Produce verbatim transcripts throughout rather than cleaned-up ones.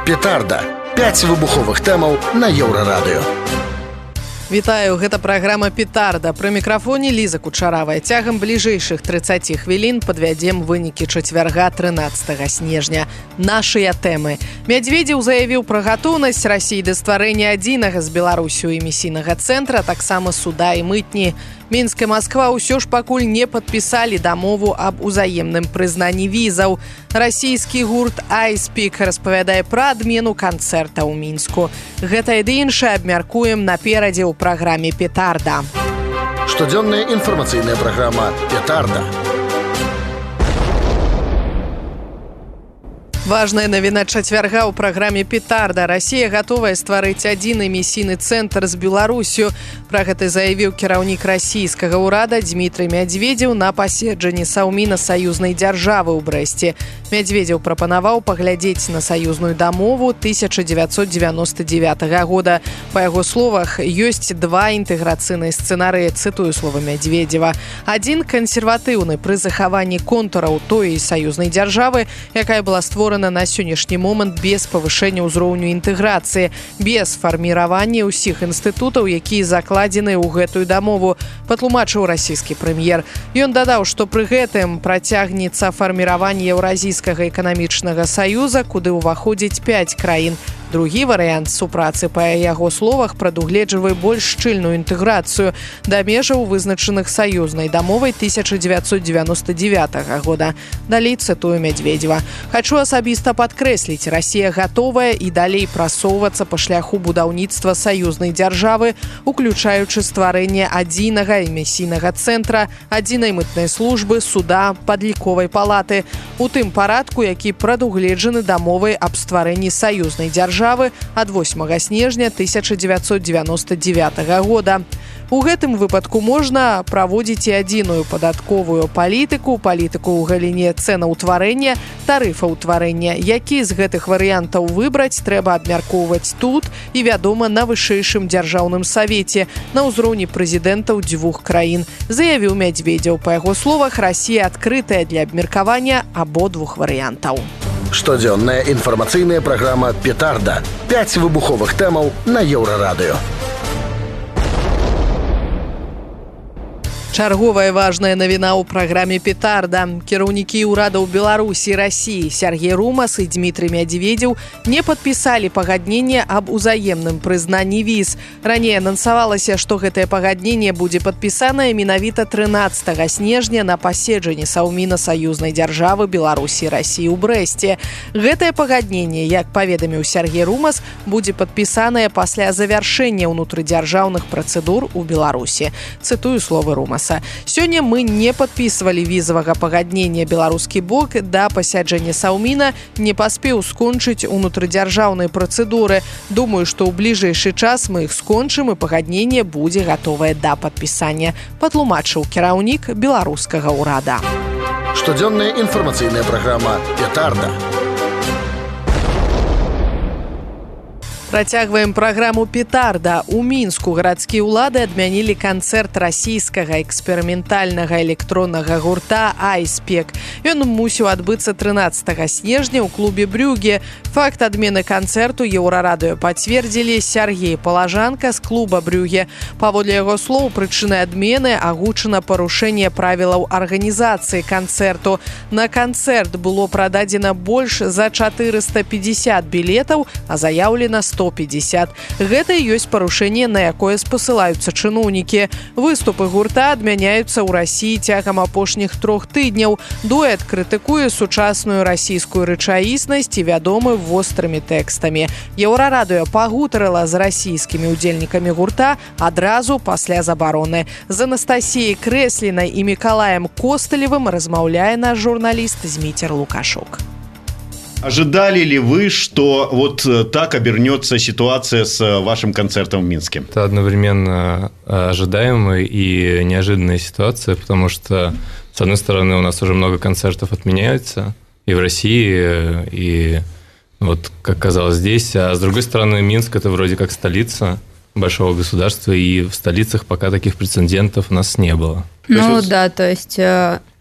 Петарда. пяць выбуховых тэмаў на Еўрарадыё. Вітаю, гэта праграма «Петарда». Пры мікрафоне Ліза Кучаравая. Цягам бліжэйшых трыццаці хвілін падвядзем вынікі чацвярга трынаццатага снежня. Нашыя тэмы. Мядзведзеў заявіў пра гатоўнасць Расіі да стварэння адзінага з Беларусю эмісійнага цэнтра, таксама суда і мытні. Мінск і Масква ўсё ж пакуль не падпісалі дамову аб узаемным прызнанні візаў. Расійскі гурт «Айспік» распавядае пра адмену канцэрта ў Мінску. Гэта і ды іншае абмяркуем наперадзе ў праграме «Петарда». Штодзённая інфармацыйная праграма «Петарда». Важная навіна чацвярга ў праграме «Петарда». Расія гатовая стварыць адзін эмісійны цэнтр з Беларусю. Пра гэта заявіў кіраўнік расійскага ўрада Дмітрый Мядзведзеў на паседжанні Саўміна саюзнай дзяржавы ў Брэсце. Мядзведзеў прапанаваў паглядзець на саюзную дамову тысяча дзевяцьсот дзевяноста дзевятага года. Па яго словах, ёсць два інтэграцыйныя сцэнарыі, цытую слова Мядзведзева. Адзін кансерватыўны пры захаванні контураў той саюзнай дзяржавы, якая была створана на сённяшні момант без павышэння ўзроўню інтэграцыі, без фарміравання ўсіх інстытутаў, якія закладзены ў гэтую дамову, патлумачыў расійскі прэм'ер. Ён дадаў, што пры гэтым працягнецца фарміраванне Еўразійскага эканамічнага саюза, куды ўваходзіць пяць краін. Другі варыянт супрацы, па яго словах, прадугледжвае больш шчыльную інтэграцыю да межаў, вызначаных саюзнай дамовай тысяча дзевяцьсот дзевяноста дзевятага года. Далей цытую Мядзведзева. «Хачу асабіста падкрэсліць, Расія гатовая і далей прасоўвацца па шляху будаўніцтва саюзнай дзяржавы, уключаючы стварэнне адзінага эмісійнага цэнтра, адзінай мытнай службы, суда, падліковай палаты, у тым парадку, які прадугледжаны дамовай аб стварэнні саюзнай дзяржавы ад восьмага снежня тысяча дзевяцьсот дзевяноста дзевятага года. У гэтым выпадку можна праводзіць і адзіную падатковую палітыку, палітыку ў галіне цэнаўтварэння, тарыфаўтварэння. Які з гэтых варыянтаў выбраць, трэба абмяркоўваць тут і, вядома, на вышэйшым дзяржаўным савеце на ўзроўні прэзідэнтаў дзвюх краін, заявіў Мядзведзеў. Па яго словах, Расія адкрытая для абмеркавання абодвух варыянтаў. Штодзённая інфармацыйная праграма «Петарда». пяць выбуховых тэмаў на Еўрарадыё. Чарговая важная навіна ў праграме «Петарда». Кіраўнікі ўрадаў Беларусі і Расіі Сергей Румас і Дмітрый Мядзведзеў не падпісалі пагадненне аб узаемным прызнанні віз. Раней анансавалася, што гэтае пагадненне будзе падпісанае менавіта трынаццатага снежня на паседжанні Саўміна саюзнай дзяржавы Беларусі і Расіі ў Брэсце. Гэтае пагадненне, як паведаміў Сергей Румас, будзе падпісанае пасля завяршэння ўнутрыдзяржаўных працэдур у Беларусі. Цытую словы Румаса. Сёння мы не падпісвалі візавага пагаднення. Беларускі бок да пасяджання Саўміна не паспеў скончыць унутрыдзяржаўнай працэдуры. Думаю, што ў бліжэйшы час мы іх скончым і пагадненне будзе гатовае да падпісання, патлумачыў кіраўнік беларускага ўрада. Штодзённая інфармацыйная праграма «Петарда». Працягваем праграму «Петарда». У Мінску гарадскія ўлады адмянілі канцэрт расійскага эксперыментальнага электроннага гурта «Айспік». Ён мусіў адбыцца трынаццатага снежня ў клубе «Брюге». Факт адмены канцэрту Еўрарадыё пацвердзілі Сергей Палажанка з клуба «Брюге». Паводле яго слоў, прычынай адмены агучана парушэнне правілаў арганізацыі канцэрту. На канцэрт было прададзена больш за чатырыста пятьдесят білетаў, а заяўлена сто пятьдесят. Гэта і ёсць парушэнне, на якое спасылаюцца чыноўнікі. Выступы гурта адмяняюцца ў Расіі цягам апошніх трох тыдняў. Дуэт крытыкуе сучасную расійскую рэчаіснасць і вядомы вострымі тэкстамі. Еўрарадыё пагутарыла з расійскімі ўдзельнікамі гурта адразу пасля забароны. З Анастасіяй Крэслінай і Мікалаем Костылевым размаўляе наш журналіст Зміцер Лукашук. Ожидали ли вы, что вот так обернется ситуация с вашим концертом в Минске? Это одновременно ожидаемая и неожиданная ситуация, потому что, с одной стороны, у нас уже много концертов отменяются и в России, и вот, как казалось, здесь. А с другой стороны, Минск – это вроде как столица большого государства, и в столицах пока таких прецедентов у нас не было. Ну да, то есть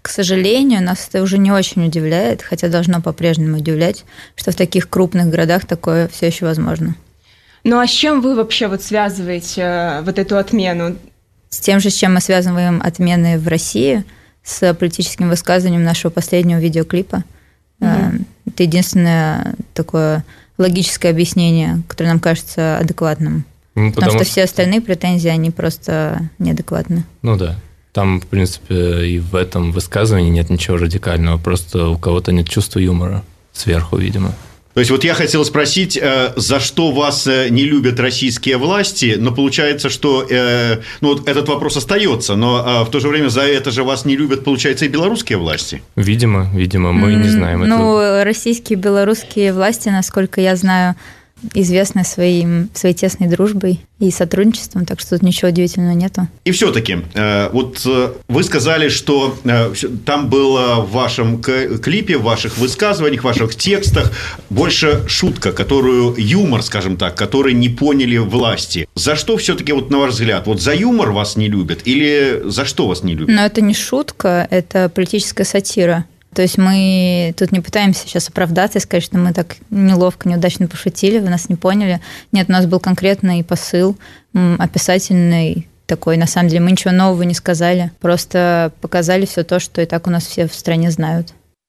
к сожалению, нас это уже не очень удивляет, хотя должно по-прежнему удивлять, что в таких крупных городах такое все еще возможно. Ну а с чем вы вообще вот связываете вот эту отмену? С тем же, с чем мы связываем отмены в России, с политическим высказыванием нашего последнего видеоклипа. Mm-hmm. Это единственное такое логическое объяснение, которое нам кажется адекватным. Ну, потому, потому что все остальные претензии, они просто неадекватны. Ну да. Там, в принципе, и в этом высказывании нет ничего радикального, просто у кого-то нет чувства юмора сверху, видимо. То есть вот я хотел спросить, за что вас не любят российские власти, но получается, что ну, вот этот вопрос остается, но в то же время за это же вас не любят, получается, и белорусские власти? Видимо, видимо, мы mm, не знаем ну, этого. Ну, российские и белорусские власти, насколько я знаю, известны своим, своей тесной дружбой и сотрудничеством, так что тут ничего удивительного нету. И все-таки, вот вы сказали, что там было в вашем клипе, в ваших высказываниях, в ваших текстах больше шутка, которую, юмор, скажем так, который не поняли власти. За что все-таки, вот на ваш взгляд, вот за юмор вас не любят или за что вас не любят? Но это не шутка, это политическая сатира. То есть мы тут не пытаемся сейчас оправдаться и сказать, что мы так неловко, неудачно пошутили, вы нас не поняли. Нет, у нас был конкретный посыл, описательный такой. На самом деле мы ничего нового не сказали, просто показали все то, что и так у нас все в стране знают.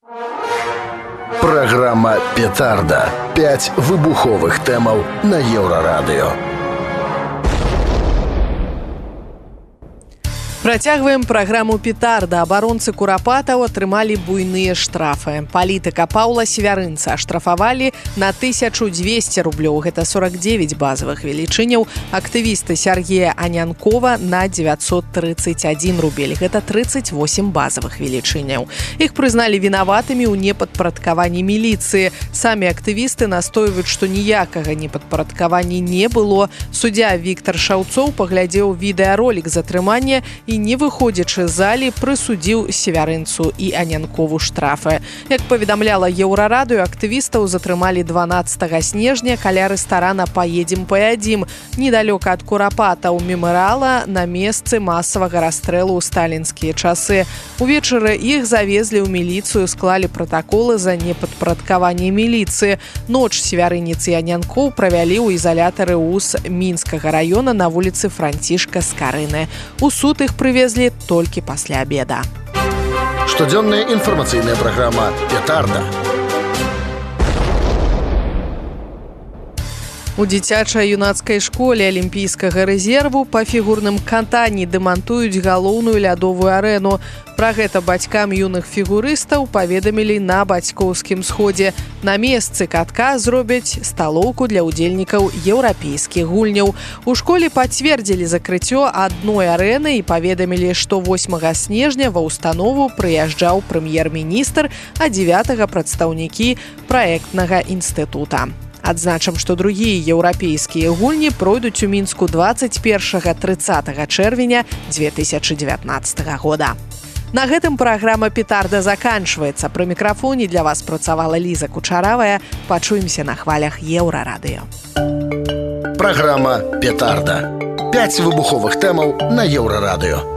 Программа «Петарда». Пять выбуховых темаў на Еўрарадыё. Працягваем праграму «Петарда». Абаронцы курапатаў атрымалі буйныя штрафы. Палітыка Паўла Севярынца аштрафавалі на тысячу дзвесце рублёў. Гэта сорок девять базовых велічыняў. Актывісты Сергея Анянкова на девятьсот тридцать один рубель. Гэта тридцать восемь базовых велічыняў. Іх прызналі вінаватымі ў непадпарадкаванні міліцыі. Самі актывісты настойваюць, што ніякага непадпарадкавання не было. Суддзя Віктор Шаўцоў паглядзеў відэаролік затрымання і і не выходзячы з залі прысудзіў Севярынцу і Анянкову штрафы. Як паведамляла Еўрарадыё, актывістаў затрымалі дванаццатага снежня каля рэстарана «Паедзем паядзім» недалёка ад курапатаў мемарыяла на месцы масавага расстрэлу ў сталінскія часы. Увечары іх завезлі ў міліцыю, склалі пратаколы за непадпарадкаванне міліцыі. Ноч Севярынец і Анянкоў правялі ў изалятары УЗ Мінскага раёна на вуліцы Францішка Скарыны. У суд іх привезли только после обеда. Штодзённая информационная программа «Петарда». У дзіцяча-юнацкай школе алімпійскага рэзерву па фігурным катанні дэмантуюць галоўную лядовую арэну. Пра гэта бацькам юных фігурыстаў паведамілі на бацькоўскім сходзе. На месцы катка зробяць сталоўку для ўдзельнікаў еўрапейскіх гульняў. У школе пацвердзілі закрыццё адной арэны і паведамілі, што восьмага снежня ва ўстанову прыязджаў прэм'ер-міністр, а дзевятага прадстаўнікі праектнага інстытута. Адзначым, што другія еўрапейскія гульні пройдуць у Мінску двадцать первого - тридцатого чэрвеня две тысячи девятнадцатого года. На гэтым праграма «Петарда» заканчваецца. Пры мікрафоне для вас працавала Ліза Кучаравая. Пачуемся на хвалях Еўрарадыё. Праграма «Петарда». Пять выбуховых темаў на Еўрарадыё.